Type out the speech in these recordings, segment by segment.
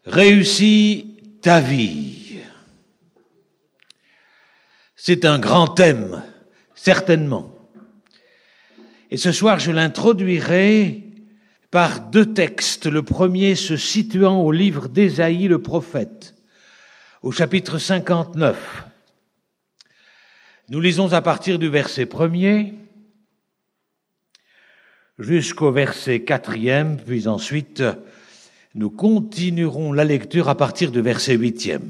Réussis ta vie. C'est un grand thème, certainement. Et ce soir, je l'introduirai par deux textes. Le premier se situant au livre d'Ésaïe le prophète, au chapitre 59. Nous lisons à partir du verset 1er jusqu'au verset 4e, puis ensuite nous continuerons la lecture à partir du verset 8e.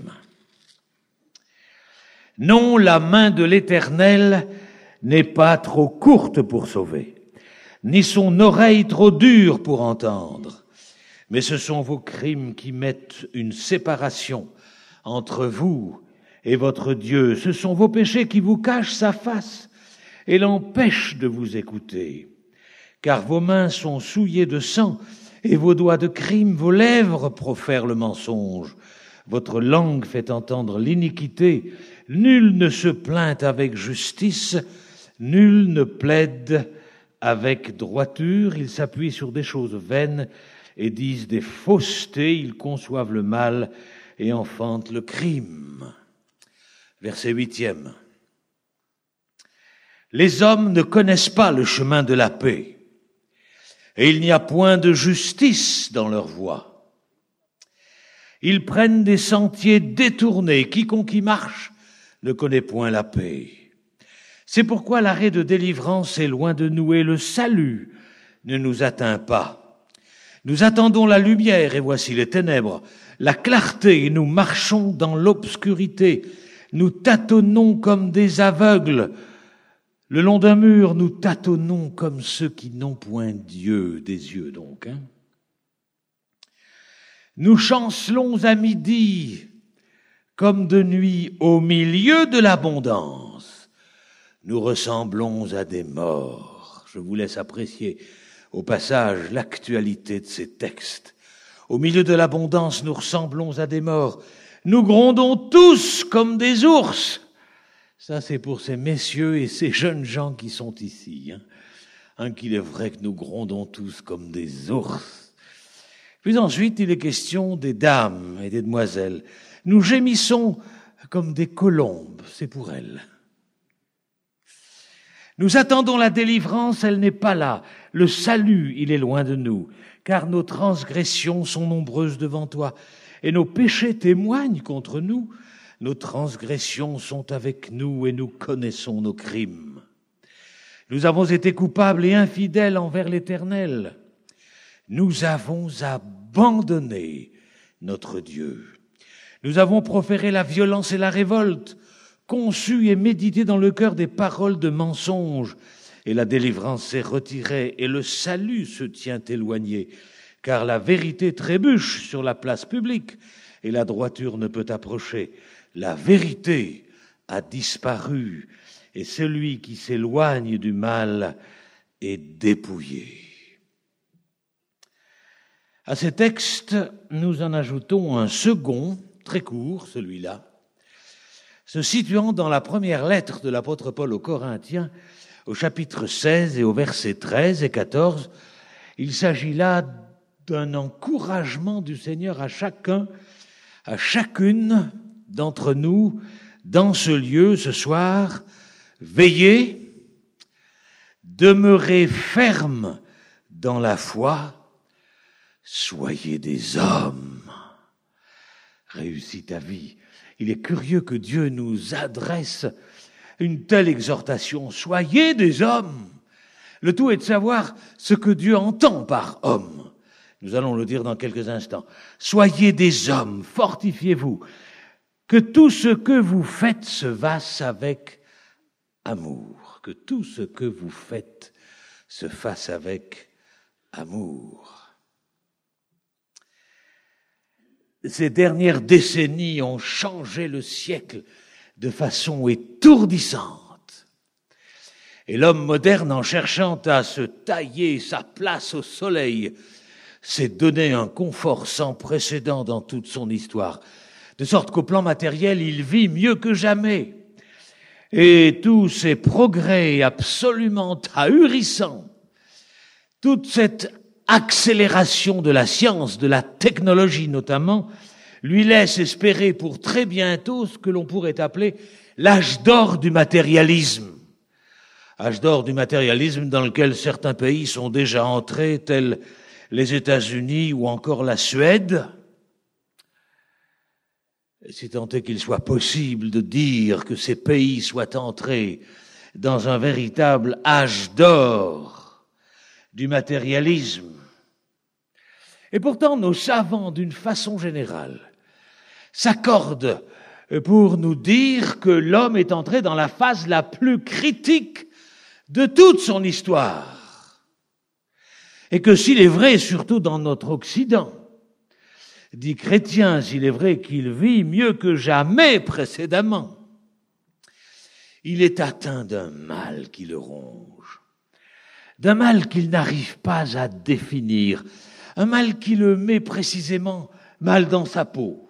Non, la main de l'Éternel n'est pas trop courte pour sauver, ni son oreille trop dure pour entendre, mais ce sont vos crimes qui mettent une séparation entre vous et votre Dieu. Ce sont vos péchés qui vous cachent sa face et l'empêchent de vous écouter. Car vos mains sont souillées de sang et vos doigts de crime, vos lèvres profèrent le mensonge. Votre langue fait entendre l'iniquité. Nul ne se plaint avec justice, nul ne plaide avec droiture. Ils s'appuient sur des choses vaines et disent des faussetés. Ils conçoivent le mal et enfantent le crime. Verset 8e. Les hommes ne connaissent pas le chemin de la paix, et il n'y a point de justice dans leur voie. Ils prennent des sentiers détournés. Quiconque y marche ne connaît point la paix. C'est pourquoi l'arrêt de délivrance est loin de nous et le salut ne nous atteint pas. Nous attendons la lumière et voici les ténèbres, la clarté et nous marchons dans l'obscurité. Nous tâtonnons comme des aveugles. Le long d'un mur, nous tâtonnons comme ceux qui n'ont point Dieu, des yeux donc. Nous chancelons à midi comme de nuit au milieu de l'abondance. Nous ressemblons à des morts. Je vous laisse apprécier au passage l'actualité de ces textes. Au milieu de l'abondance, nous ressemblons à des morts. Nous grondons tous comme des ours. Ça, c'est pour ces messieurs et ces jeunes gens qui sont ici. Qu'il est vrai que nous grondons tous comme des ours. Puis ensuite, il est question des dames et des demoiselles. Nous gémissons comme des colombes, c'est pour elles. Nous attendons la délivrance, elle n'est pas là. Le salut, il est loin de nous, car nos transgressions sont nombreuses devant toi, et nos péchés témoignent contre nous. Nos transgressions sont avec nous et nous connaissons nos crimes. Nous avons été coupables et infidèles envers l'Éternel. Nous avons abandonné notre Dieu. Nous avons proféré la violence et la révolte, conçu et médité dans le cœur des paroles de mensonge. Et la délivrance s'est retirée et le salut se tient éloigné, car la vérité trébuche sur la place publique et la droiture ne peut approcher. La vérité a disparu et celui qui s'éloigne du mal est dépouillé. À ces textes, nous en ajoutons un second, très court, celui-là, se situant dans la première lettre de l'apôtre Paul aux Corinthiens, au chapitre 16 et au verset 13 et 14. Il s'agit là d'un encouragement du Seigneur à chacun, à chacune d'entre nous, dans ce lieu, ce soir. Veillez, demeurez fermes dans la foi, soyez des hommes. Réussis ta vie. Il est curieux que Dieu nous adresse une telle exhortation. Soyez des hommes. Le tout est de savoir ce que Dieu entend par homme. Nous allons le dire dans quelques instants. Soyez des hommes, fortifiez-vous. Que tout ce que vous faites se fasse avec amour. Que tout ce que vous faites se fasse avec amour. Ces dernières décennies ont changé le siècle de façon étourdissante. Et l'homme moderne, en cherchant à se tailler sa place au soleil, s'est donné un confort sans précédent dans toute son histoire. De sorte qu'au plan matériel, il vit mieux que jamais. Et tous ces progrès absolument ahurissants, toute cette accélération de la science, de la technologie notamment, lui laisse espérer pour très bientôt ce que l'on pourrait appeler l'âge d'or du matérialisme. Âge d'or du matérialisme dans lequel certains pays sont déjà entrés, tels les États-Unis ou encore la Suède. Si tant est qu'il soit possible de dire que ces pays soient entrés dans un véritable âge d'or du matérialisme. Et pourtant, nos savants, d'une façon générale, s'accordent pour nous dire que l'homme est entré dans la phase la plus critique de toute son histoire. Et que s'il est vrai, surtout dans notre Occident, dit chrétien, s'il est vrai qu'il vit mieux que jamais précédemment, il est atteint d'un mal qui le ronge, d'un mal qu'il n'arrive pas à définir, un mal qui le met précisément mal dans sa peau,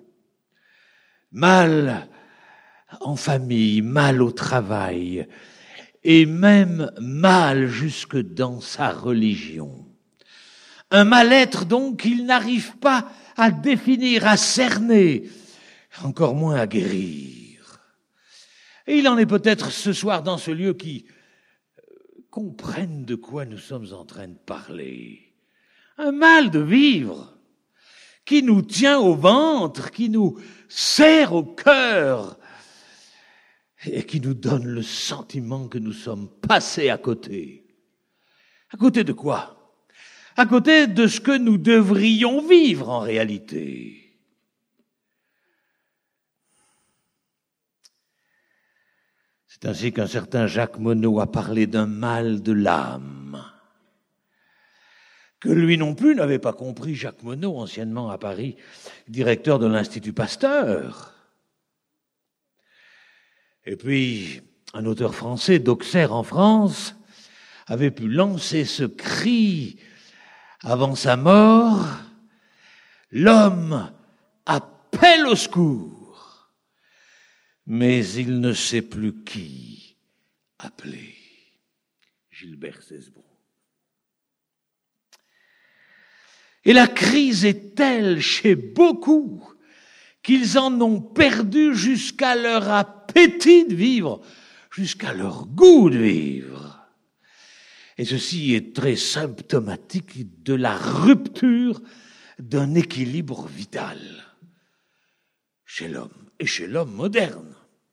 mal en famille, mal au travail, et même mal jusque dans sa religion. Un mal-être donc qu'il n'arrive pas à définir, à cerner, encore moins à guérir. Et il en est peut-être ce soir dans ce lieu qui comprennent de quoi nous sommes en train de parler. Un mal de vivre qui nous tient au ventre, qui nous serre au cœur et qui nous donne le sentiment que nous sommes passés à côté. À côté de quoi ? À côté de ce que nous devrions vivre en réalité. C'est ainsi qu'un certain Jacques Monod a parlé d'un mal de l'âme, que lui non plus n'avait pas compris, Jacques Monod, anciennement à Paris, directeur de l'Institut Pasteur. Et puis, un auteur français, d'Auxerre en France, avait pu lancer ce cri avant sa mort: l'homme appelle au secours, mais il ne sait plus qui appeler. Gilbert Cesbron. Et la crise est telle chez beaucoup qu'ils en ont perdu jusqu'à leur appétit de vivre, jusqu'à leur goût de vivre. Et ceci est très symptomatique de la rupture d'un équilibre vital chez l'homme et chez l'homme moderne.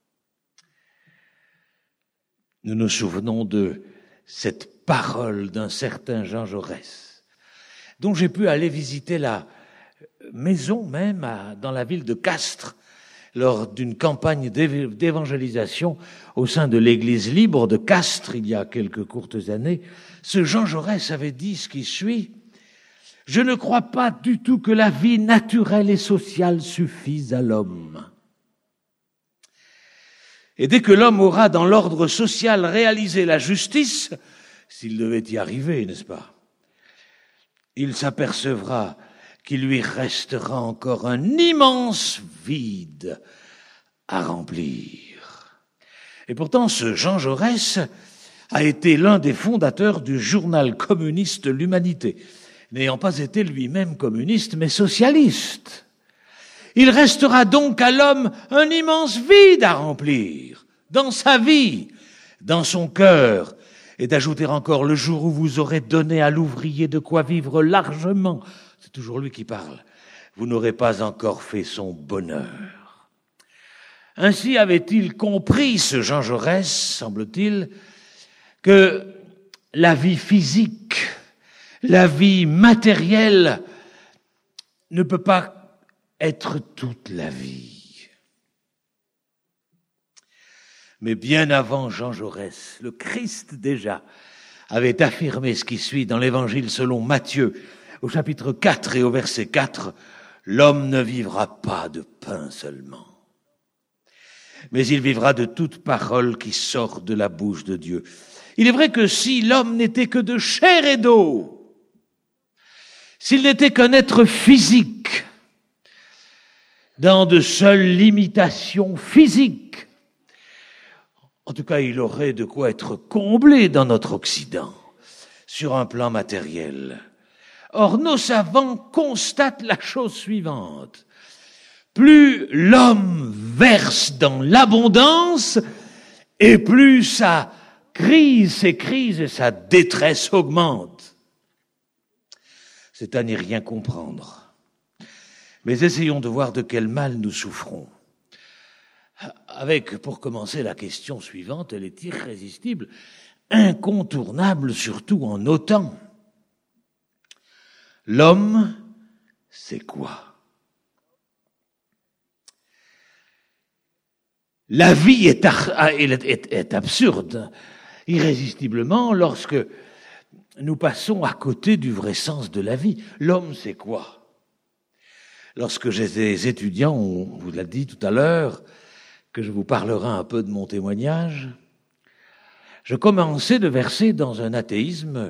Nous nous souvenons de cette parole d'un certain Jean Jaurès, dont j'ai pu aller visiter la maison même dans la ville de Castres lors d'une campagne d'évangélisation au sein de l'église libre de Castres il y a quelques courtes années. Ce Jean Jaurès avait dit ce qui suit: « Je ne crois pas du tout que la vie naturelle et sociale suffise à l'homme. Et dès que l'homme aura dans l'ordre social réalisé la justice, s'il devait y arriver, n'est-ce pas, il s'apercevra qu'il lui restera encore un immense vide à remplir. » Et pourtant, ce Jean Jaurès a été l'un des fondateurs du journal communiste L'Humanité, n'ayant pas été lui-même communiste, mais socialiste. Il restera donc à l'homme un immense vide à remplir, dans sa vie, dans son cœur, et d'ajouter encore: le jour où vous aurez donné à l'ouvrier de quoi vivre largement, c'est toujours lui qui parle, vous n'aurez pas encore fait son bonheur. Ainsi avait-il compris, ce Jean Jaurès, semble-t-il, que la vie physique, la vie matérielle ne peut pas être toute la vie. Mais bien avant Jean Jaurès, le Christ déjà avait affirmé ce qui suit dans l'Évangile selon Matthieu, au chapitre 4 et au verset 4, « L'homme ne vivra pas de pain seulement, mais il vivra de toute parole qui sort de la bouche de Dieu. » Il est vrai que si l'homme n'était que de chair et d'eau, s'il n'était qu'un être physique, dans de seules limitations physiques, en tout cas, il aurait de quoi être comblé dans notre Occident, sur un plan matériel. Or, nos savants constatent la chose suivante. Plus l'homme verse dans l'abondance, et plus sa crise, ses crises et sa détresse augmentent. C'est à n'y rien comprendre. Mais essayons de voir de quel mal nous souffrons. Avec, pour commencer, la question suivante, elle est irrésistible, incontournable, surtout en nos temps. L'homme, c'est quoi? La vie est absurde, irrésistiblement, lorsque nous passons à côté du vrai sens de la vie. L'homme, c'est quoi? Lorsque j'étais étudiant, on vous l'a dit tout à l'heure, que je vous parlerai un peu de mon témoignage, je commençais de verser dans un athéisme,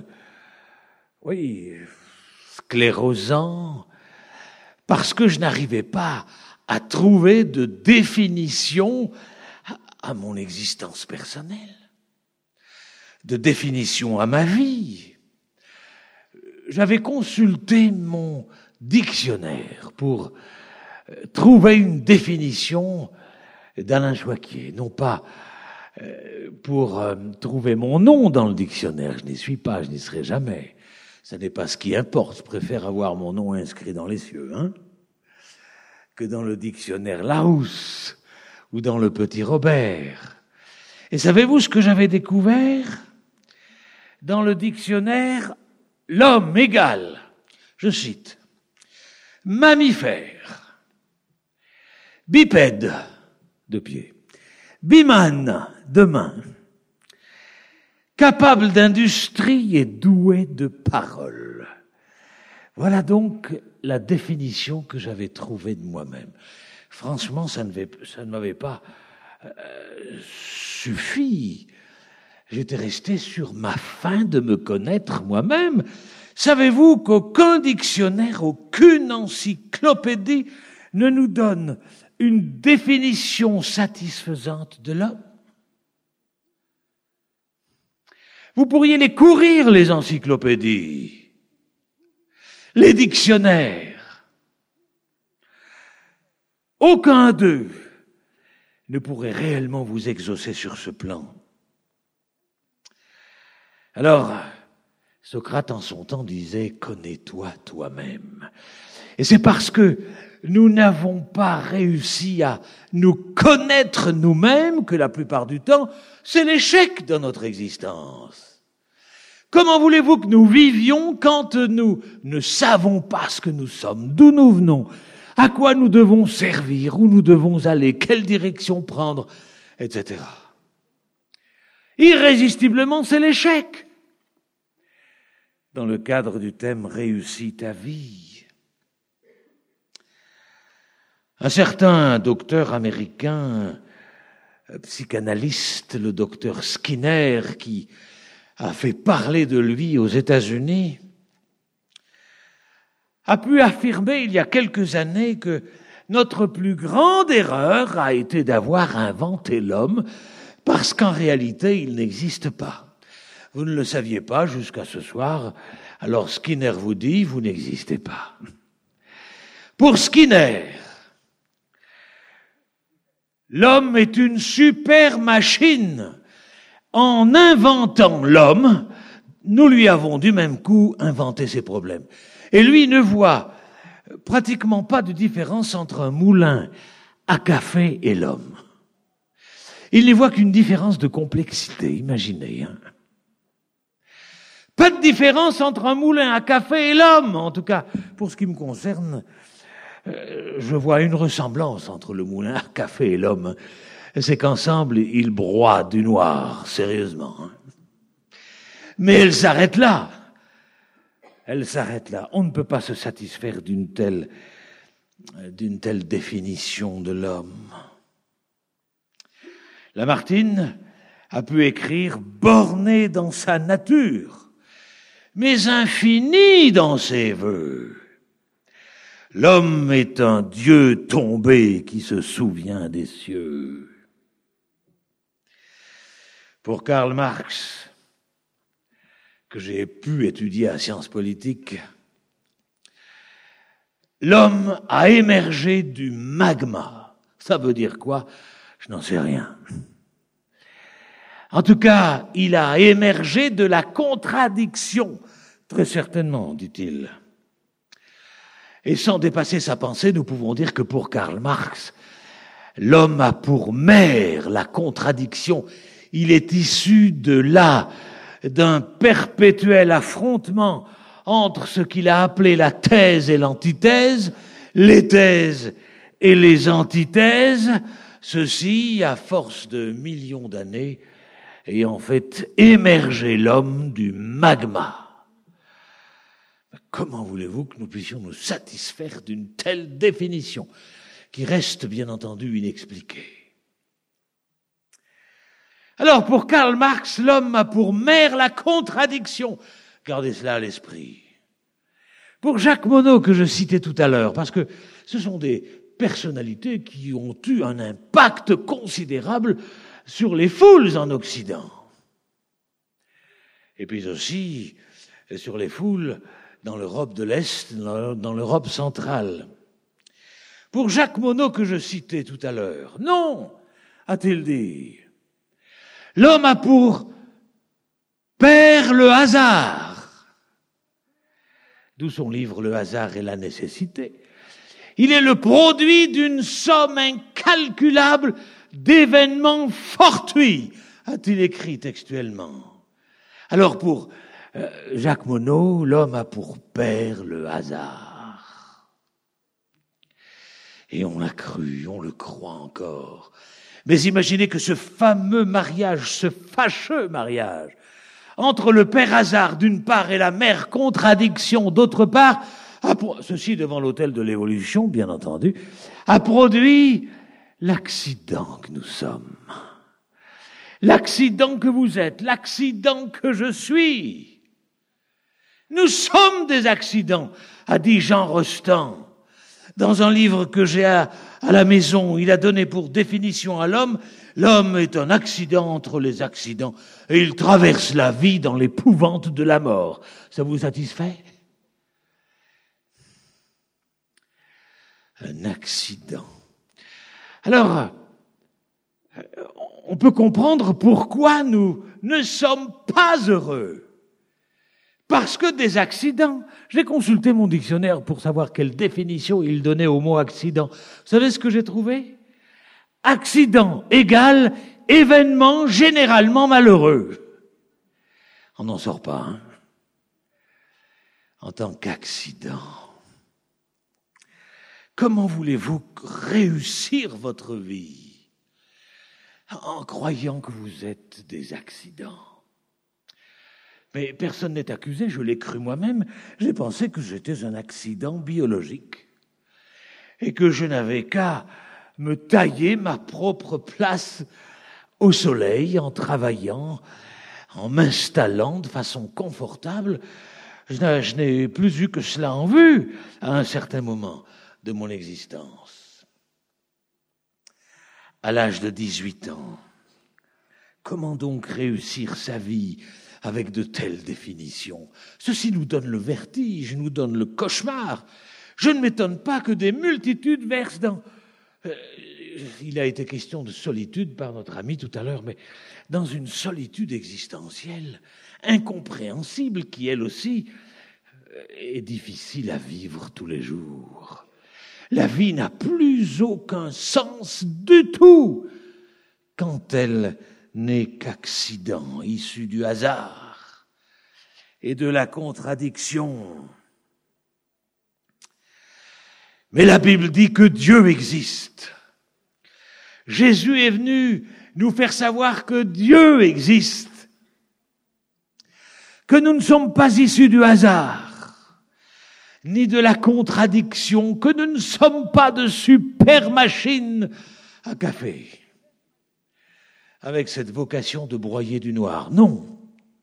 sclérosant, parce que je n'arrivais pas à trouver de définition à mon existence personnelle, de définition à ma vie. J'avais consulté mon dictionnaire pour trouver une définition d'Alain Choiquier, non pas pour trouver mon nom dans le dictionnaire, je n'y suis pas, je n'y serai jamais. Ce n'est pas ce qui importe, je préfère avoir mon nom inscrit dans les cieux, que dans le dictionnaire Larousse ou dans le Petit Robert. Et savez-vous ce que j'avais découvert? Dans le dictionnaire, l'homme égale, je cite, mammifère, bipède, de pied, bimane, de main, capable d'industrie et doué de parole. Voilà donc la définition que j'avais trouvée de moi-même. Franchement, ça ne m'avait pas suffi. J'étais resté sur ma faim de me connaître moi-même. Savez-vous qu'aucun dictionnaire, aucune encyclopédie ne nous donne une définition satisfaisante de l'homme? Vous pourriez les courir, les encyclopédies, les dictionnaires. Aucun d'eux ne pourrait réellement vous exaucer sur ce plan. Alors, Socrate en son temps disait « Connais-toi toi-même ». Et c'est parce que nous n'avons pas réussi à nous connaître nous-mêmes que la plupart du temps, c'est l'échec de notre existence. Comment voulez-vous que nous vivions quand nous ne savons pas ce que nous sommes, d'où nous venons, à quoi nous devons servir, où nous devons aller, quelle direction prendre, etc. Irrésistiblement, c'est l'échec. Dans le cadre du thème « Réussis ta vie », un certain docteur américain, psychanalyste, le docteur Skinner, qui a fait parler de lui aux États-Unis, a pu affirmer il y a quelques années que notre plus grande erreur a été d'avoir inventé l'homme, parce qu'en réalité, il n'existe pas. Vous ne le saviez pas jusqu'à ce soir, alors Skinner vous dit, vous n'existez pas. Pour Skinner, l'homme est une super machine. En inventant l'homme, nous lui avons du même coup inventé ses problèmes. Et lui ne voit pratiquement pas de différence entre un moulin à café et l'homme. Il n'y voit qu'une différence de complexité, imaginez. Pas de différence entre un moulin à café et l'homme, en tout cas, pour ce qui me concerne. Je vois une ressemblance entre le moulin à café et l'homme. C'est qu'ensemble, ils broient du noir, sérieusement. Mais elle s'arrête là. Elle s'arrête là. On ne peut pas se satisfaire d'une telle définition de l'homme. Lamartine a pu écrire « borné dans sa nature, mais infini dans ses vœux ». L'homme est un Dieu tombé qui se souvient des cieux. Pour Karl Marx, que j'ai pu étudier à Sciences politiques, l'homme a émergé du magma. Ça veut dire quoi? Je n'en sais rien. En tout cas, il a émergé de la contradiction, très certainement, dit-il. Et sans dépasser sa pensée, nous pouvons dire que pour Karl Marx, l'homme a pour mère la contradiction. Il est issu d'un perpétuel affrontement entre ce qu'il a appelé la thèse et l'antithèse, les thèses et les antithèses, ceci, à force de millions d'années, ayant fait émerger l'homme du magma. Comment voulez-vous que nous puissions nous satisfaire d'une telle définition, qui reste bien entendu inexpliquée? Alors, pour Karl Marx, l'homme a pour mère la contradiction. Gardez cela à l'esprit. Pour Jacques Monod, que je citais tout à l'heure, parce que ce sont des personnalités qui ont eu un impact considérable sur les foules en Occident. Et puis aussi sur les foules dans l'Europe de l'Est, dans l'Europe centrale. Pour Jacques Monod, que je citais tout à l'heure, non, a-t-il dit, l'homme a pour père le hasard. D'où son livre « Le hasard et la nécessité ». Il est le produit d'une somme incalculable d'événements fortuits, a-t-il écrit textuellement. Alors pour Jacques Monod, l'homme a pour père le hasard. Et on l'a cru, on le croit encore. Mais imaginez que ce fameux mariage, ce fâcheux mariage, entre le père hasard d'une part et la mère contradiction d'autre part, ceci devant l'autel de l'évolution, bien entendu, a produit l'accident que nous sommes. L'accident que vous êtes, l'accident que je suis. Nous sommes des accidents, a dit Jean Rostand. Dans un livre que j'ai à la maison, il a donné pour définition à l'homme, l'homme est un accident entre les accidents et il traverse la vie dans l'épouvante de la mort. Ça vous satisfait? Un accident. Alors, on peut comprendre pourquoi nous ne sommes pas heureux. Parce que des accidents. J'ai consulté mon dictionnaire pour savoir quelle définition il donnait au mot accident. Vous savez ce que j'ai trouvé? Accident égale événement généralement malheureux. On n'en sort pas, hein? En tant qu'accident. Comment voulez-vous réussir votre vie en croyant que vous êtes des accidents? Mais personne n'est accusé, je l'ai cru moi-même. J'ai pensé que j'étais un accident biologique et que je n'avais qu'à me tailler ma propre place au soleil en travaillant, en m'installant de façon confortable. Je n'ai plus eu que cela en vue à un certain moment de mon existence. À l'âge de 18 ans, comment donc réussir sa vie avec de telles définitions? Ceci nous donne le vertige, nous donne le cauchemar. Je ne m'étonne pas que des multitudes versent dans... il a été question de solitude par notre ami tout à l'heure, mais dans une solitude existentielle, incompréhensible, qui elle aussi est difficile à vivre tous les jours. La vie n'a plus aucun sens du tout quand elle n'est qu'accident, issu du hasard et de la contradiction. Mais la Bible dit que Dieu existe. Jésus est venu nous faire savoir que Dieu existe, que nous ne sommes pas issus du hasard, ni de la contradiction, que nous ne sommes pas de super machines à café, avec cette vocation de broyer du noir. Non.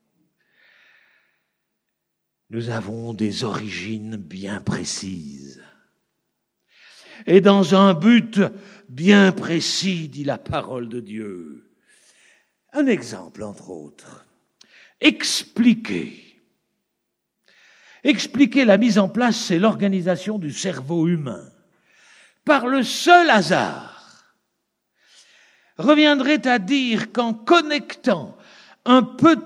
Nous avons des origines bien précises. Et dans un but bien précis, dit la parole de Dieu. Un exemple, entre autres. Expliquer expliquer la mise en place et l'organisation du cerveau humain par le seul hasard reviendrait à dire qu'en connectant au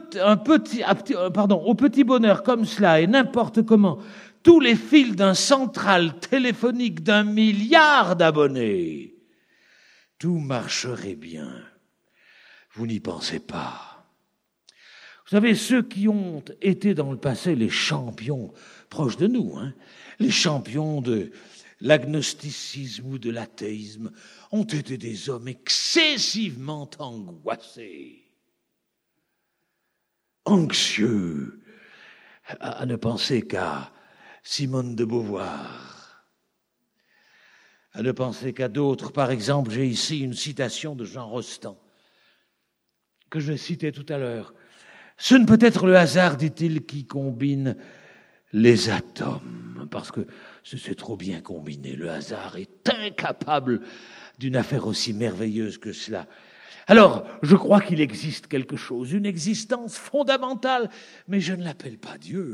petit bonheur comme cela et n'importe comment tous les fils d'un central téléphonique d'1 milliard d'abonnés, tout marcherait bien. Vous n'y pensez pas. Vous savez, ceux qui ont été dans le passé les champions proches de nous, les champions de l'agnosticisme ou de l'athéisme, ont été des hommes excessivement angoissés, anxieux, à ne penser qu'à Simone de Beauvoir, à ne penser qu'à d'autres. Par exemple, j'ai ici une citation de Jean Rostand, que je citais tout à l'heure. « Ce ne peut être le hasard, dit-il, qui combine les atomes, parce que c'est trop bien combiné. Le hasard est incapable d'une affaire aussi merveilleuse que cela. Alors, je crois qu'il existe quelque chose, une existence fondamentale, mais je ne l'appelle pas Dieu. »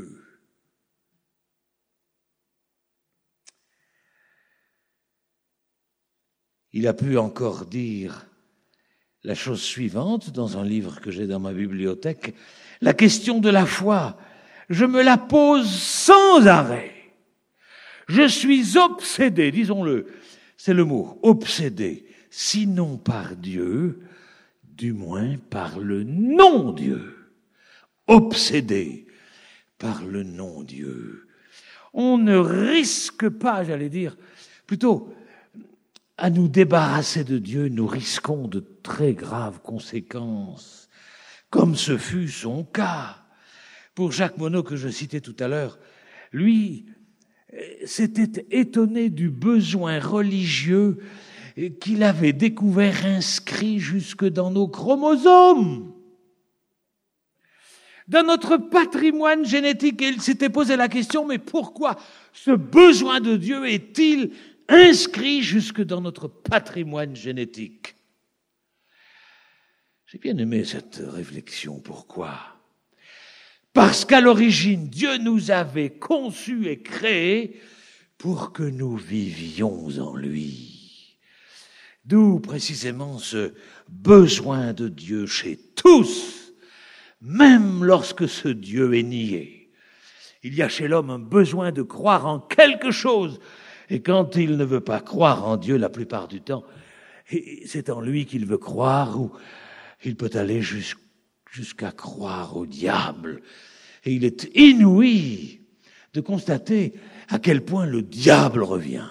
Il a pu encore dire la chose suivante dans un livre que j'ai dans ma bibliothèque. La question de la foi, je me la pose sans arrêt. Je suis obsédé, disons-le, c'est le mot, obsédé, sinon par Dieu, du moins par le non-Dieu. Obsédé par le non-Dieu. On ne risque pas, j'allais dire, plutôt à nous débarrasser de Dieu, nous risquons de très graves conséquences, comme ce fut son cas. Pour Jacques Monod, que je citais tout à l'heure, lui s'était étonné du besoin religieux qu'il avait découvert inscrit jusque dans nos chromosomes, dans notre patrimoine génétique. Et il s'était posé la question, mais pourquoi ce besoin de Dieu est-il inscrit jusque dans notre patrimoine génétique? J'ai bien aimé cette réflexion. Pourquoi? Parce qu'à l'origine, Dieu nous avait conçus et créés pour que nous vivions en lui. D'où précisément ce besoin de Dieu chez tous, même lorsque ce Dieu est nié. Il y a chez l'homme un besoin de croire en quelque chose. Et quand il ne veut pas croire en Dieu, la plupart du temps, c'est en lui qu'il veut croire, ou il peut aller jusqu'à croire au diable. Et il est inouï de constater à quel point le diable revient.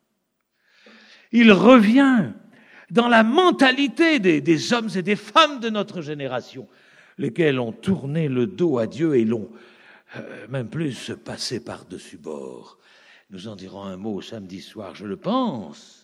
Il revient dans la mentalité des hommes et des femmes de notre génération, lesquels ont tourné le dos à Dieu et l'ont même plus passé par-dessus bord. Nous en dirons un mot samedi soir, je le pense.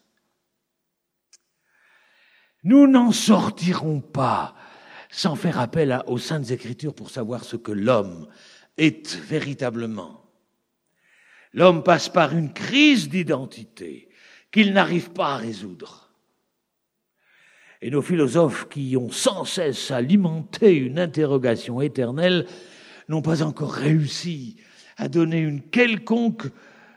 Nous n'en sortirons pas sans faire appel aux Saintes Écritures pour savoir ce que l'homme est véritablement. L'homme passe par une crise d'identité qu'il n'arrive pas à résoudre. Et nos philosophes qui ont sans cesse alimenté une interrogation éternelle n'ont pas encore réussi à donner une quelconque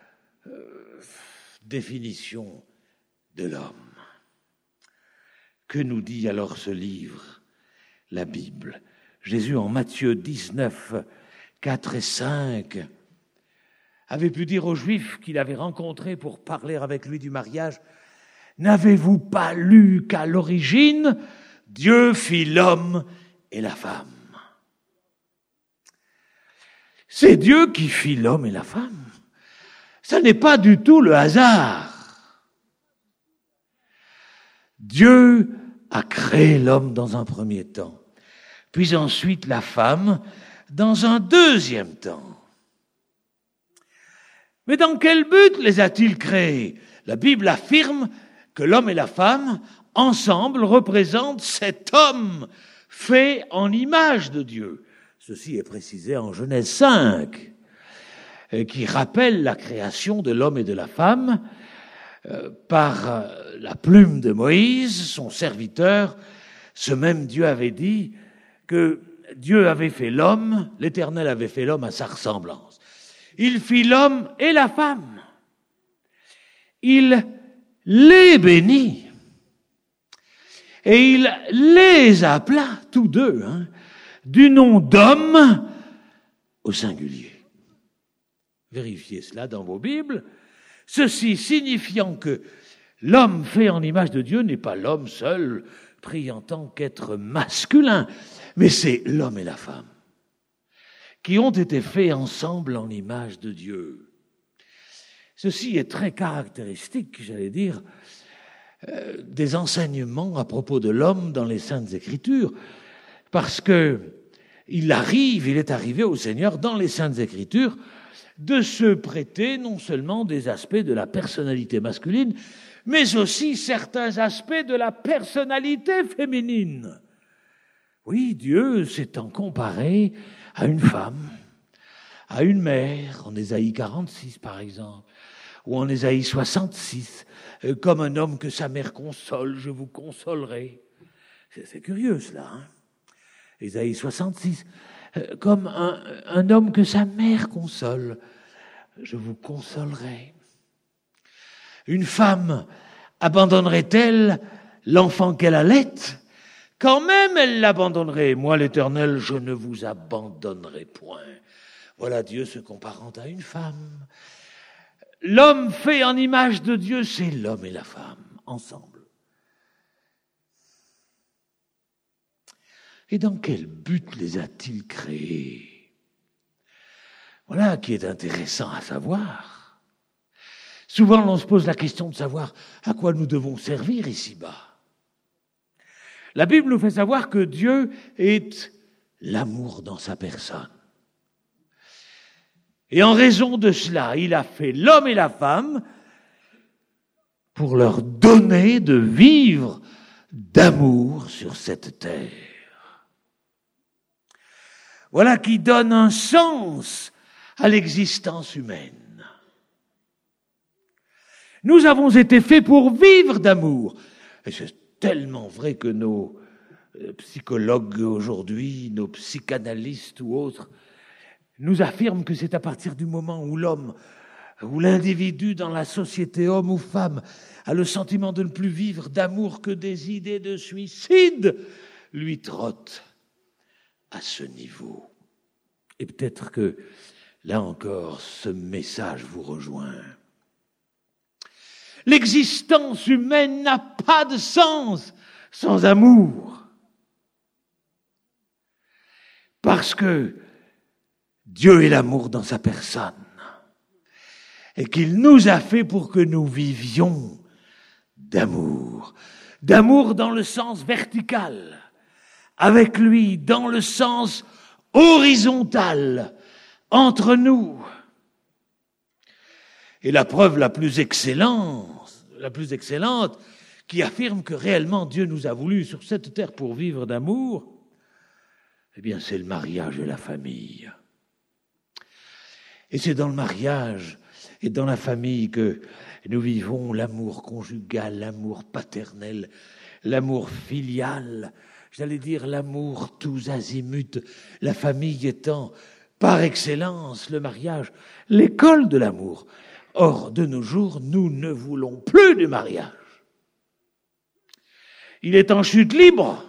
définition de l'homme. Que nous dit alors ce livre, la Bible? Jésus, en Matthieu 19, 4 et 5, avait pu dire aux Juifs qu'il avait rencontrés pour parler avec lui du mariage, « N'avez-vous pas lu qu'à l'origine, Dieu fit l'homme et la femme ?» C'est Dieu qui fit l'homme et la femme. Ça n'est pas du tout le hasard. Dieu a créé l'homme dans un premier temps, puis ensuite la femme dans un deuxième temps. Mais dans quel but les a-t-il créés? La Bible affirme que l'homme et la femme, ensemble, représentent cet homme fait en image de Dieu. Ceci est précisé en Genèse 5. Qui rappelle la création de l'homme et de la femme par la plume de Moïse, son serviteur. Ce même Dieu avait dit que Dieu avait fait l'homme, l'Éternel avait fait l'homme à sa ressemblance. Il fit l'homme et la femme. Il les bénit. Et il les appela, tous deux, du nom d'homme au singulier. Vérifiez cela dans vos Bibles. Ceci signifiant que l'homme fait en image de Dieu n'est pas l'homme seul, pris en tant qu'être masculin, mais c'est l'homme et la femme qui ont été faits ensemble en image de Dieu. Ceci est très caractéristique, j'allais dire, des enseignements à propos de l'homme dans les Saintes Écritures, parce que il est arrivé au Seigneur dans les Saintes Écritures de se prêter non seulement des aspects de la personnalité masculine, mais aussi certains aspects de la personnalité féminine. Oui, Dieu s'étant comparé à une femme, à une mère, en Ésaïe 46 par exemple, ou en Ésaïe 66, comme un homme que sa mère console, je vous consolerai. C'est curieux cela, Ésaïe 66, comme un homme que sa mère console, je vous consolerai. Une femme abandonnerait-elle l'enfant qu'elle allait? Quand même elle l'abandonnerait. Moi, l'Éternel, je ne vous abandonnerai point. Voilà Dieu se comparant à une femme. L'homme fait en image de Dieu, c'est l'homme et la femme, ensemble. Et dans quel but les a-t-il créés? Voilà qui est intéressant à savoir. Souvent, on se pose la question de savoir à quoi nous devons servir ici-bas. La Bible nous fait savoir que Dieu est l'amour dans sa personne. Et en raison de cela, il a fait l'homme et la femme pour leur donner de vivre d'amour sur cette terre. Voilà qui donne un sens à l'existence humaine. Nous avons été faits pour vivre d'amour. Et c'est tellement vrai que nos psychologues aujourd'hui, nos psychanalystes ou autres, nous affirment que c'est à partir du moment où l'homme, où l'individu dans la société, homme ou femme, a le sentiment de ne plus vivre d'amour que des idées de suicide, lui trottent à ce niveau. Et peut-être que, là encore, ce message vous rejoint. L'existence humaine n'a pas de sens sans amour. Parce que Dieu est l'amour dans sa personne. Et qu'il nous a fait pour que nous vivions d'amour. D'amour dans le sens vertical. Avec lui, dans le sens horizontal. Entre nous. Et la preuve la plus excellente, qui affirme que réellement Dieu nous a voulu sur cette terre pour vivre d'amour, eh bien c'est le mariage et la famille. Et c'est dans le mariage et dans la famille que nous vivons l'amour conjugal, l'amour paternel, l'amour filial, j'allais dire l'amour tous azimuts, la famille étant par excellence le mariage, l'école de l'amour. Or, de nos jours, nous ne voulons plus du mariage. Il est en chute libre.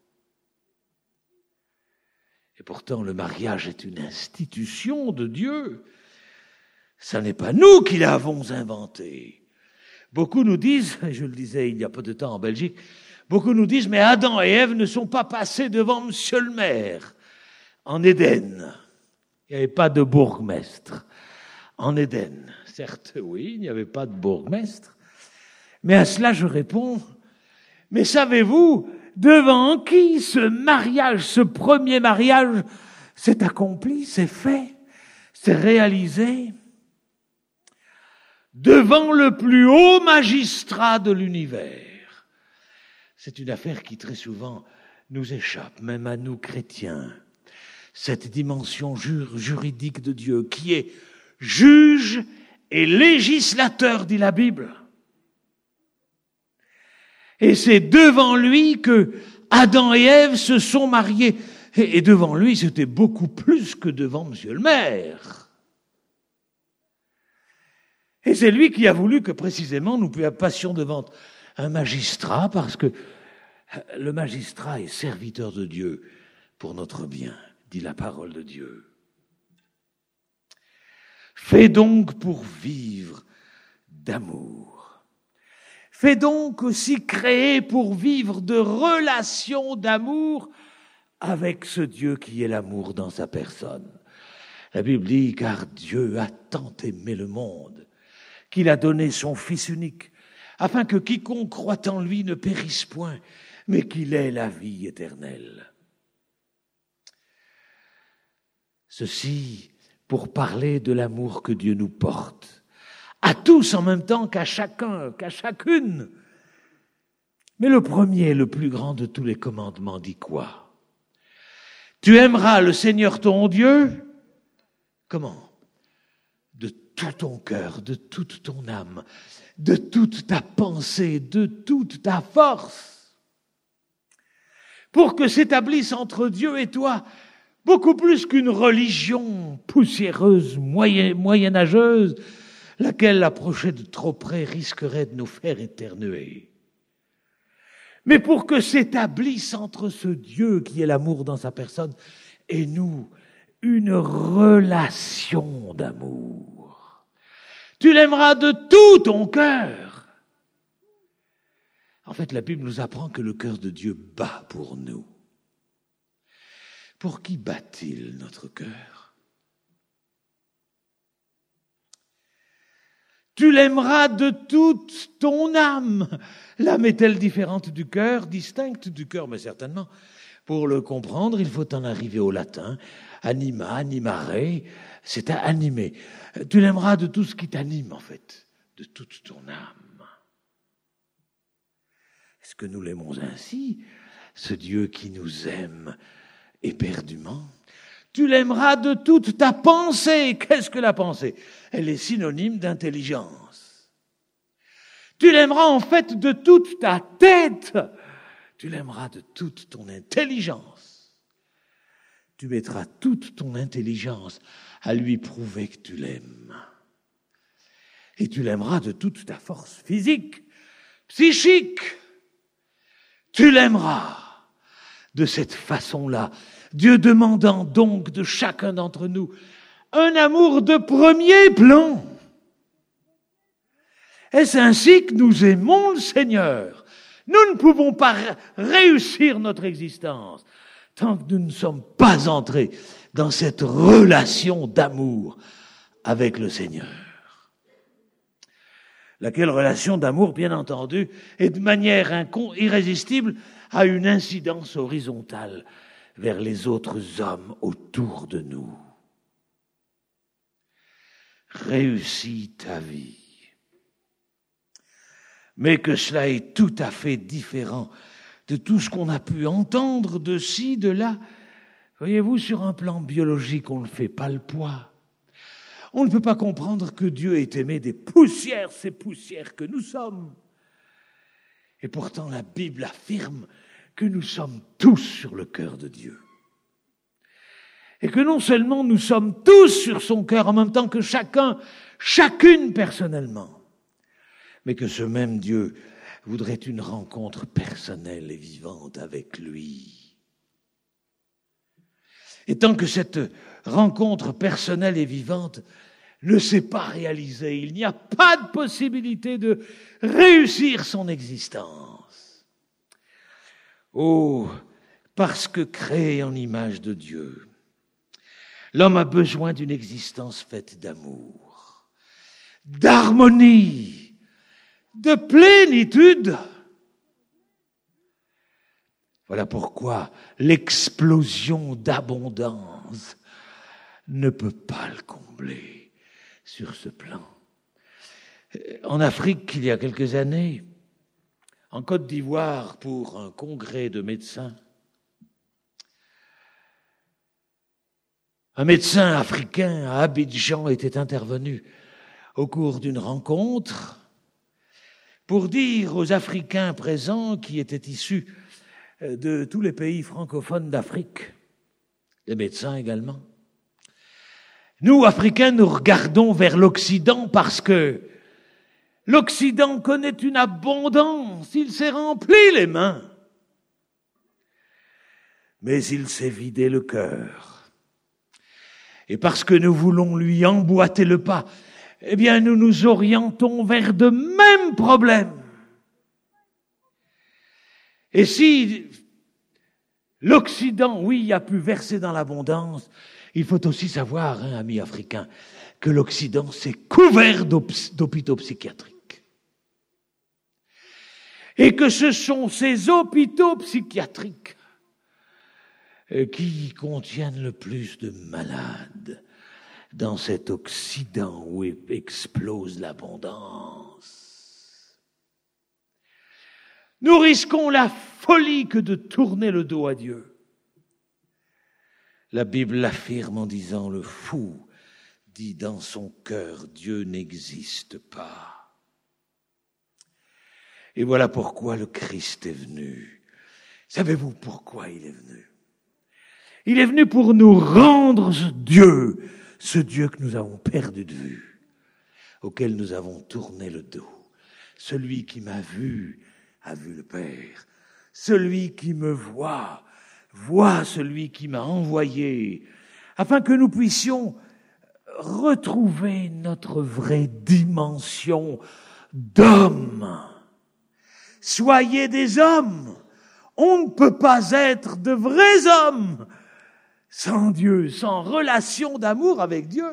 Et pourtant, le mariage est une institution de Dieu. Ce n'est pas nous qui l'avons inventé. Beaucoup nous disent, et je le disais il y a peu de temps en Belgique, beaucoup nous disent, mais Adam et Ève ne sont pas passés devant monsieur le maire en Éden. Il n'y avait pas de bourgmestre en Éden. Certes, oui, il n'y avait pas de bourgmestre. Mais à cela, je réponds, mais savez-vous devant qui ce mariage, ce premier mariage s'est accompli, s'est fait, s'est réalisé? Devant le plus haut magistrat de l'univers. C'est une affaire qui très souvent nous échappe, même à nous chrétiens. Cette dimension juridique de Dieu qui est juge et législateur, dit la Bible. Et c'est devant lui que Adam et Ève se sont mariés. Et devant lui, c'était beaucoup plus que devant monsieur le maire. Et c'est lui qui a voulu que précisément nous passions devant un magistrat, parce que le magistrat est serviteur de Dieu pour notre bien, dit la parole de Dieu. Fais donc pour vivre d'amour. Fais donc aussi créer pour vivre de relations d'amour avec ce Dieu qui est l'amour dans sa personne. La Bible dit, car Dieu a tant aimé le monde qu'il a donné son Fils unique, afin que quiconque croit en lui ne périsse point, mais qu'il ait la vie éternelle. Ceci pour parler de l'amour que Dieu nous porte, à tous en même temps qu'à chacun, qu'à chacune. Mais le premier, le plus grand de tous les commandements, dit quoi? Tu aimeras le Seigneur ton Dieu. Comment? De tout ton cœur, de toute ton âme, de toute ta pensée, de toute ta force. Pour que s'établisse entre Dieu et toi beaucoup plus qu'une religion poussiéreuse, moyenâgeuse, laquelle, approchée de trop près, risquerait de nous faire éternuer. Mais pour que s'établisse entre ce Dieu qui est l'amour dans sa personne et nous, une relation d'amour. Tu l'aimeras de tout ton cœur. En fait, la Bible nous apprend que le cœur de Dieu bat pour nous. Pour qui bat-il notre cœur? Tu l'aimeras de toute ton âme. L'âme est-elle différente du cœur, distincte du cœur? Mais certainement. Pour le comprendre, il faut en arriver au latin. Anima, animare, c'est à animer. Tu l'aimeras de tout ce qui t'anime, en fait, de toute ton âme. Est-ce que nous l'aimons ainsi, ce Dieu qui nous aime éperdument? Tu l'aimeras de toute ta pensée. Qu'est-ce que la pensée? Elle est synonyme d'intelligence. Tu l'aimeras en fait de toute ta tête. Tu l'aimeras de toute ton intelligence. Tu mettras toute ton intelligence à lui prouver que tu l'aimes. Et tu l'aimeras de toute ta force physique, psychique. Tu l'aimeras de cette façon-là. Dieu demandant donc de chacun d'entre nous un amour de premier plan. Est-ce ainsi que nous aimons le Seigneur? Nous ne pouvons pas réussir notre existence tant que nous ne sommes pas entrés dans cette relation d'amour avec le Seigneur. Laquelle relation d'amour, bien entendu, et de manière irrésistible, a une incidence horizontale vers les autres hommes autour de nous. Réussis ta vie. Mais que cela est tout à fait différent de tout ce qu'on a pu entendre de ci, de là. Voyez-vous, sur un plan biologique, on ne fait pas le poids. On ne peut pas comprendre que Dieu ait aimé des poussières, ces poussières que nous sommes. Et pourtant, la Bible affirme que nous sommes tous sur le cœur de Dieu. Et que non seulement nous sommes tous sur son cœur en même temps que chacune personnellement, mais que ce même Dieu voudrait une rencontre personnelle et vivante avec lui. Et tant que cette rencontre personnelle et vivante ne s'est pas réalisée, il n'y a pas de possibilité de réussir son existence. Oh, parce que créé en image de Dieu, l'homme a besoin d'une existence faite d'amour, d'harmonie, de plénitude. Voilà pourquoi l'explosion d'abondance ne peut pas le combler sur ce plan. En Afrique, il y a quelques années, en Côte d'Ivoire, pour un congrès de médecins, un médecin africain à Abidjan était intervenu au cours d'une rencontre pour dire aux Africains présents qui étaient issus de tous les pays francophones d'Afrique, les médecins également, Nous, Africains, nous regardons vers l'Occident parce que l'Occident connaît une abondance, il s'est rempli les mains. Mais il s'est vidé le cœur. Et parce que nous voulons lui emboîter le pas, eh bien, nous nous orientons vers de mêmes problèmes. Et si l'Occident, oui, a pu verser dans l'abondance, il faut aussi savoir, amis africains, que l'Occident s'est couvert d'hôpitaux psychiatriques. Et que ce sont ces hôpitaux psychiatriques qui contiennent le plus de malades dans cet Occident où explose l'abondance. Nous risquons la folie que de tourner le dos à Dieu. La Bible l'affirme en disant « Le fou dit dans son cœur, Dieu n'existe pas. » Et voilà pourquoi le Christ est venu. Savez-vous pourquoi il est venu? Il est venu pour nous rendre ce Dieu que nous avons perdu de vue, auquel nous avons tourné le dos. Celui qui m'a vu a vu le Père. Celui qui me voit celui qui m'a envoyé, afin que nous puissions retrouver notre vraie dimension d'homme. Soyez des hommes. On ne peut pas être de vrais hommes sans Dieu, sans relation d'amour avec Dieu.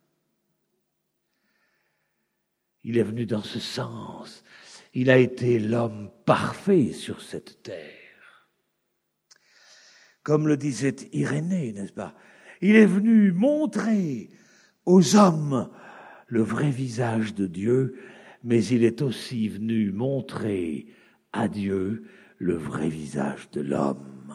Il est venu dans ce sens. Il a été l'homme parfait sur cette terre. Comme le disait Irénée, n'est-ce pas? Il est venu montrer aux hommes le vrai visage de Dieu, mais il est aussi venu montrer à Dieu le vrai visage de l'homme.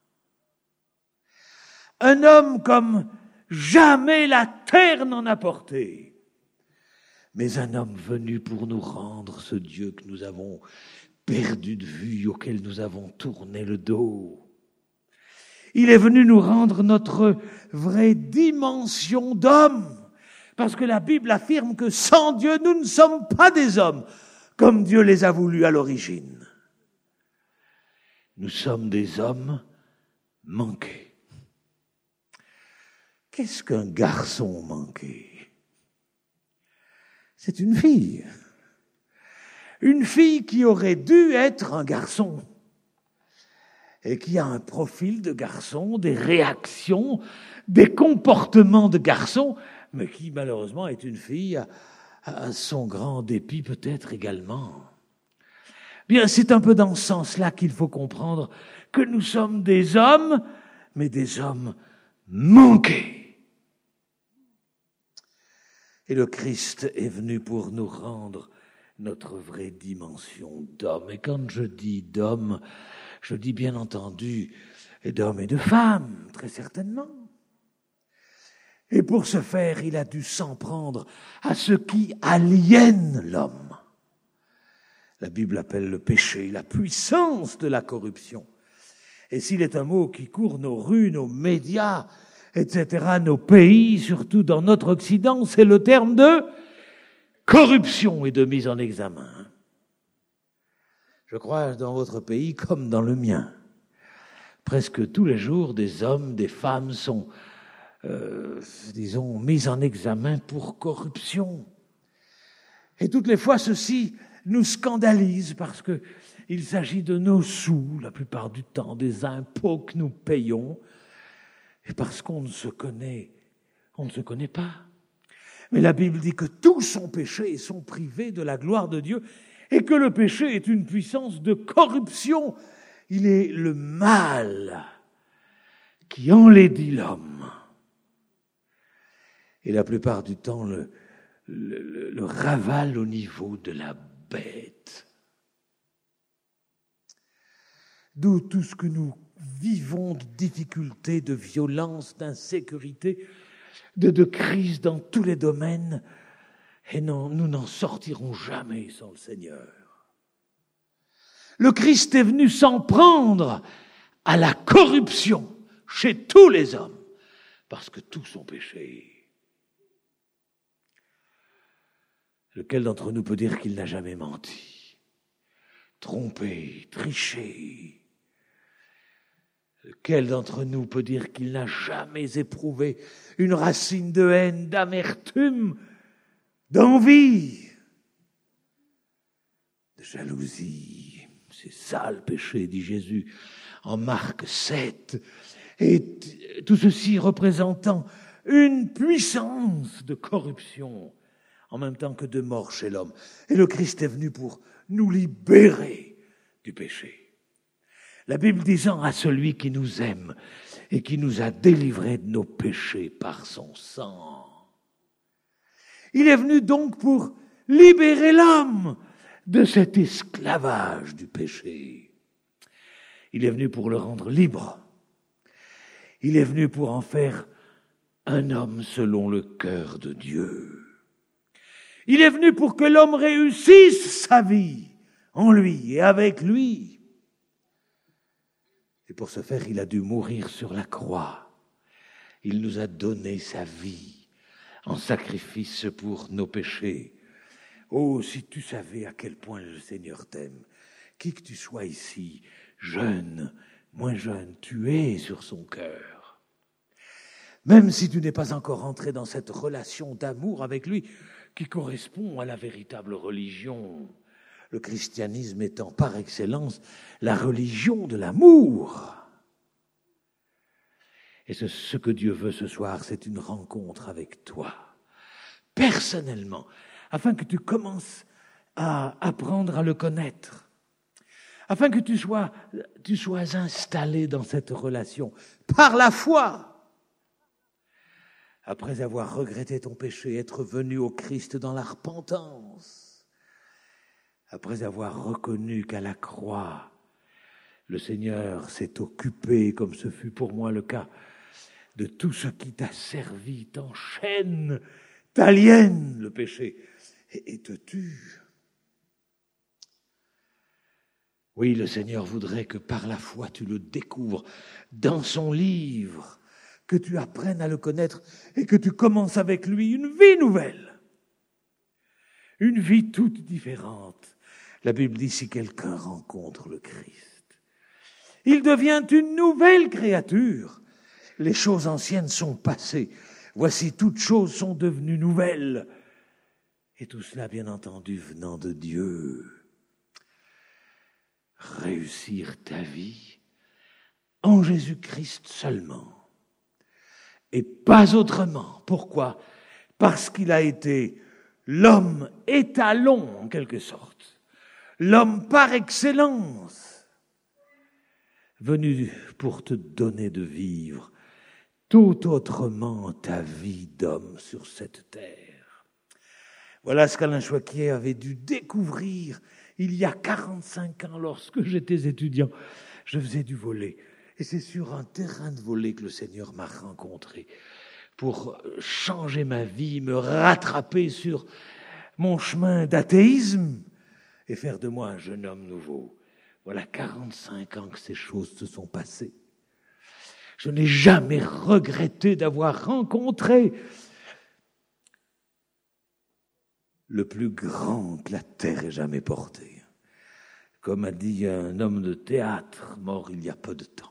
Un homme comme jamais la terre n'en a porté, mais un homme venu pour nous rendre ce Dieu que nous avons perdu de vue, auquel nous avons tourné le dos. Il est venu nous rendre notre vraie dimension d'homme, parce que la Bible affirme que sans Dieu, nous ne sommes pas des hommes, comme Dieu les a voulus à l'origine. Nous sommes des hommes manqués. Qu'est-ce qu'un garçon manqué? C'est une fille. Une fille qui aurait dû être un garçon et qui a un profil de garçon, des réactions, des comportements de garçon, mais qui malheureusement est une fille à son grand dépit peut-être également. Bien, c'est un peu dans ce sens-là qu'il faut comprendre que nous sommes des hommes, mais des hommes manqués. Et le Christ est venu pour nous rendre notre vraie dimension d'homme. Et quand je dis d'homme, je dis bien entendu d'hommes et de femmes, très certainement. Et pour ce faire, il a dû s'en prendre à ce qui aliène l'homme. La Bible appelle le péché la puissance de la corruption. Et s'il est un mot qui court nos rues, nos médias, etc., nos pays, surtout dans notre Occident, c'est le terme de corruption et de mise en examen. Je crois dans votre pays comme dans le mien. Presque tous les jours, des hommes, des femmes sont, mis en examen pour corruption. Et toutes les fois, ceci nous scandalise parce que il s'agit de nos sous, la plupart du temps, des impôts que nous payons, et parce qu'on ne se connaît pas. Mais la Bible dit que tous sont péchés et sont privés de la gloire de Dieu, et que le péché est une puissance de corruption. Il est le mal qui enlaidit l'homme. Et la plupart du temps, le ravale au niveau de la bête. D'où tout ce que nous vivons de difficultés, de violence, d'insécurité, de crise dans tous les domaines. Et non, nous n'en sortirons jamais sans le Seigneur. Le Christ est venu s'en prendre à la corruption chez tous les hommes, parce que tous ont péché. Lequel d'entre nous peut dire qu'il n'a jamais menti, trompé, triché? Lequel d'entre nous peut dire qu'il n'a jamais éprouvé une racine de haine, d'amertume, d'envie, de jalousie? C'est ça le péché, dit Jésus en Marc 7. Et tout ceci représentant une puissance de corruption en même temps que de mort chez l'homme. Et le Christ est venu pour nous libérer du péché. La Bible disant à celui qui nous aime et qui nous a délivrés de nos péchés par son sang. Il est venu donc pour libérer l'homme de cet esclavage du péché. Il est venu pour le rendre libre. Il est venu pour en faire un homme selon le cœur de Dieu. Il est venu pour que l'homme réussisse sa vie en lui et avec lui. Et pour ce faire, il a dû mourir sur la croix. Il nous a donné sa vie en sacrifice pour nos péchés. Oh, si tu savais à quel point le Seigneur t'aime, qui que tu sois ici, jeune, moins jeune, tu es sur son cœur. Même si tu n'es pas encore entré dans cette relation d'amour avec lui, qui correspond à la véritable religion, le christianisme étant par excellence la religion de l'amour. Et ce que Dieu veut ce soir, c'est une rencontre avec toi, personnellement, afin que tu commences à apprendre à le connaître, afin que tu sois installé dans cette relation par la foi. Après avoir regretté ton péché, être venu au Christ dans la repentance, après avoir reconnu qu'à la croix, le Seigneur s'est occupé, comme ce fut pour moi le cas, de tout ce qui t'a servi, t'enchaîne, t'aliène le péché et te tue. Oui, le Seigneur voudrait que par la foi tu le découvres dans son livre, que tu apprennes à le connaître et que tu commences avec lui une vie nouvelle, une vie toute différente. La Bible dit, si quelqu'un rencontre le Christ, il devient une nouvelle créature. Les choses anciennes sont passées. Voici, toutes choses sont devenues nouvelles. Et tout cela, bien entendu, venant de Dieu. Réussir ta vie en Jésus-Christ seulement. Et pas autrement. Pourquoi? Parce qu'il a été l'homme étalon, en quelque sorte. L'homme par excellence, venu pour te donner de vivre tout autrement ta vie d'homme sur cette terre. Voilà ce qu'Alain Choquet avait dû découvrir il y a 45 ans lorsque j'étais étudiant. Je faisais du volley. Et c'est sur un terrain de volley que le Seigneur m'a rencontré pour changer ma vie, me rattraper sur mon chemin d'athéisme et faire de moi un jeune homme nouveau. Voilà 45 ans que ces choses se sont passées. Je n'ai jamais regretté d'avoir rencontré le plus grand que la terre ait jamais porté. Comme a dit un homme de théâtre mort il y a peu de temps.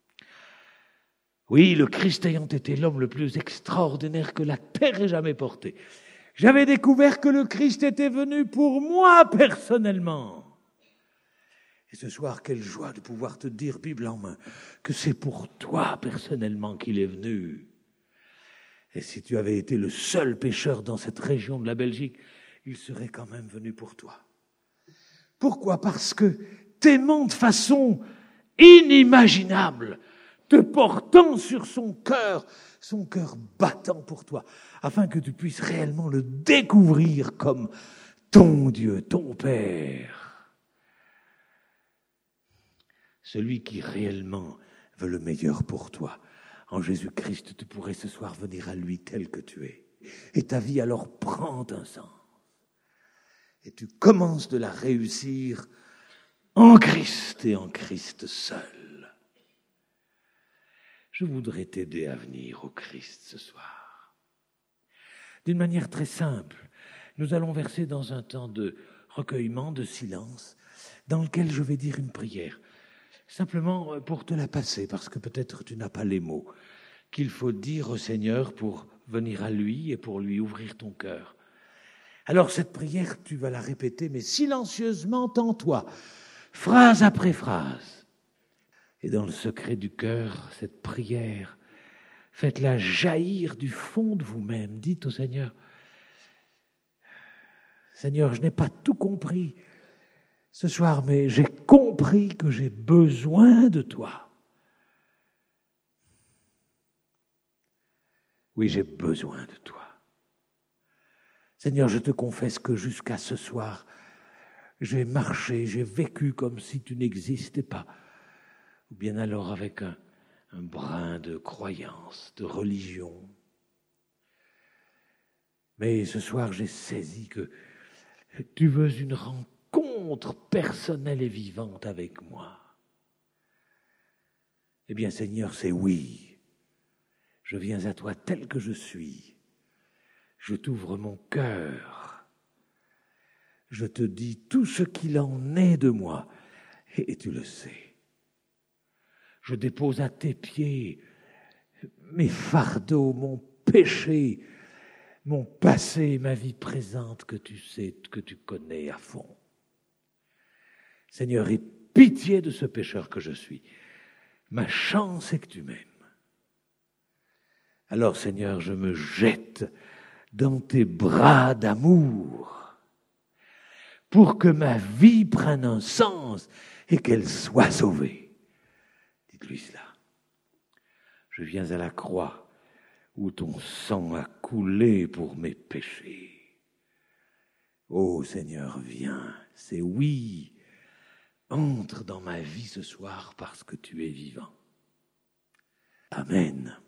Oui, le Christ ayant été l'homme le plus extraordinaire que la terre ait jamais porté. J'avais découvert que le Christ était venu pour moi personnellement. Et ce soir, quelle joie de pouvoir te dire, Bible en main, que c'est pour toi personnellement qu'il est venu. Et si tu avais été le seul pécheur dans cette région de la Belgique, il serait quand même venu pour toi. Pourquoi? Parce que t'aimant de façon inimaginable, te portant sur son cœur battant pour toi, afin que tu puisses réellement le découvrir comme ton Dieu, ton Père. Celui qui réellement veut le meilleur pour toi. En Jésus-Christ, tu pourrais ce soir venir à lui tel que tu es. Et ta vie alors prend un sens. Et tu commences de la réussir en Christ et en Christ seul. Je voudrais t'aider à venir au Christ ce soir. D'une manière très simple. nous allons verser dans un temps de recueillement, de silence, dans lequel je vais dire une prière. Simplement pour te la passer, parce que peut-être tu n'as pas les mots qu'il faut dire au Seigneur pour venir à lui et pour lui ouvrir ton cœur. Alors cette prière, tu vas la répéter, mais silencieusement en toi, phrase après phrase. Et dans le secret du cœur, cette prière, faites-la jaillir du fond de vous-même. Dites au Seigneur, Seigneur, je n'ai pas tout compris ce soir, mais j'ai compris que j'ai besoin de toi. Oui, j'ai besoin de toi. Seigneur, je te confesse que jusqu'à ce soir, j'ai marché, j'ai vécu comme si tu n'existais pas. Ou bien alors avec un brin de croyance, de religion. Mais ce soir, j'ai saisi que tu veux une rencontre personnelle et vivante avec moi. Eh bien, Seigneur, c'est oui. Je viens à toi tel que je suis. Je t'ouvre mon cœur. Je te dis tout ce qu'il en est de moi, et tu le sais. Je dépose à tes pieds mes fardeaux, mon péché, mon passé, ma vie présente que tu sais, que tu connais à fond. Seigneur, aie pitié de ce pécheur que je suis. Ma chance est que tu m'aimes. Alors, Seigneur, je me jette dans tes bras d'amour pour que ma vie prenne un sens et qu'elle soit sauvée. Dites-lui cela. Je viens à la croix où ton sang a coulé pour mes péchés. Ô Seigneur, viens, c'est oui. Entre dans ma vie ce soir parce que tu es vivant. Amen.